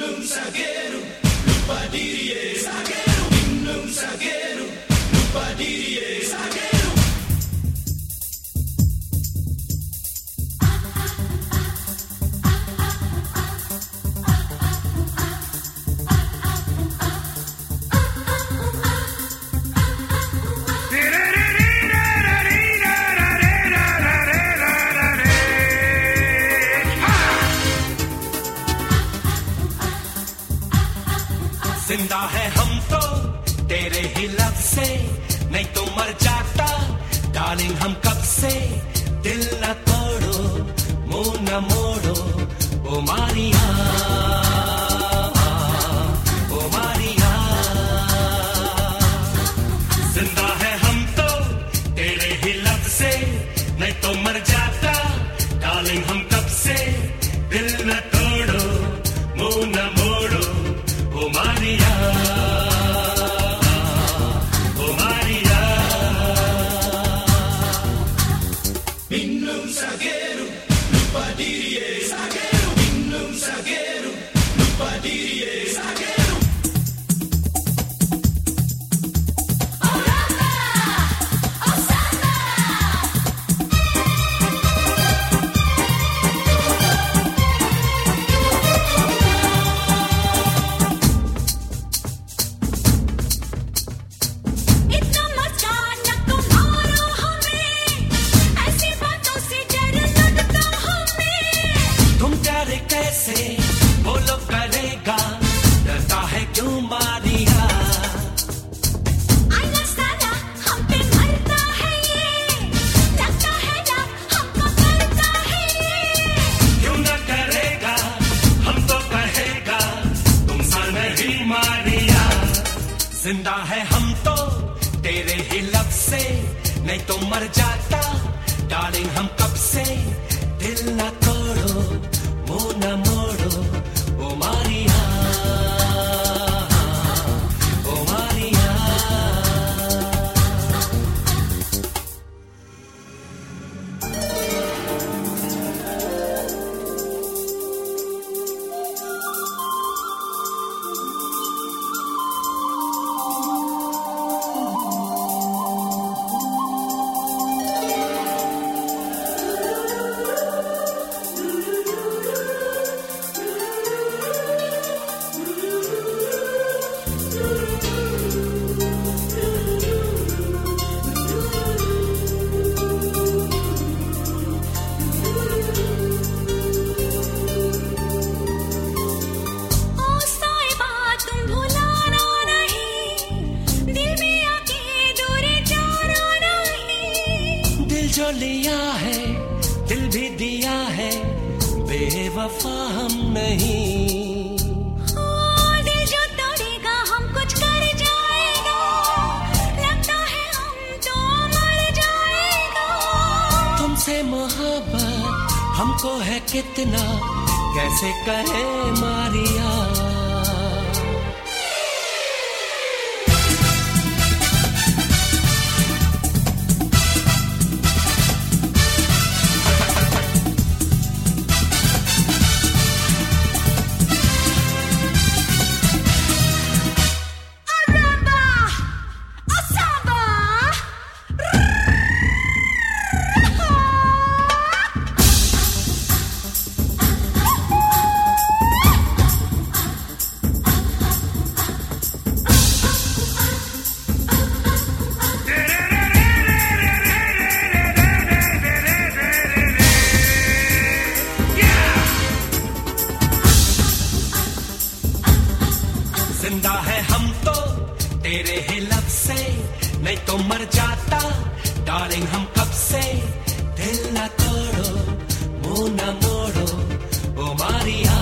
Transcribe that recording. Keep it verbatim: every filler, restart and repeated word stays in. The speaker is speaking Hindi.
Minum zagueiro, lupa dirie. Zagueiro, minum zagueiro, lupa dirie. Zagueiro. जिंदा है हम तो तेरे ही लफ्ज़ से, नहीं तो मर जाता डार्लिंग हम कब से। दिल न तोड़ो, मुंह न मोड़ो, ओ मारिया, ओ मारिया। जिंदा है हम तो तेरे ही लफ्ज़ से, नहीं तो मर जाता डार्लिंग हम कब से। दिल न तोड़ो, मुंह न मोड़ो, ओ मारिया, ओ Maria. Minum zagueiro, lupa dirie. Zagueiro, minum zagueiro, lupa dirie. Zagueiro. कैसे बोलो करेगा, डरता है क्यों मारिया। आईना साला हम पे मरता है ये, लगता है ना हमको करता है ये। क्यों न करेगा, हम तो कहेगा तुमसा नहीं मारिया। जिंदा है हम तो तेरे ही लफ्ज़ से, नहीं तो मर जाता डार्लिंग हम कब से। दिल न तोड़ो, मुंह न मोड़ो, ओ मारिया, ओ मारिया। जो लिया है दिल भी दिया है, बेवफा हम नहीं। ओ, दिल जो तोड़ेगा हम कुछ कर जाएगा, लगता है हम तो मर जाएगा। तुमसे मोहब्बत हमको है कितना, कैसे कहे मारिया। जिंदा है हम तो तेरे ही लफ्ज़ से, नहीं तो मर जाता डार्लिंग हम कब से। दिल न तोड़ो, मुंह न मोड़ो, ओ मारिया।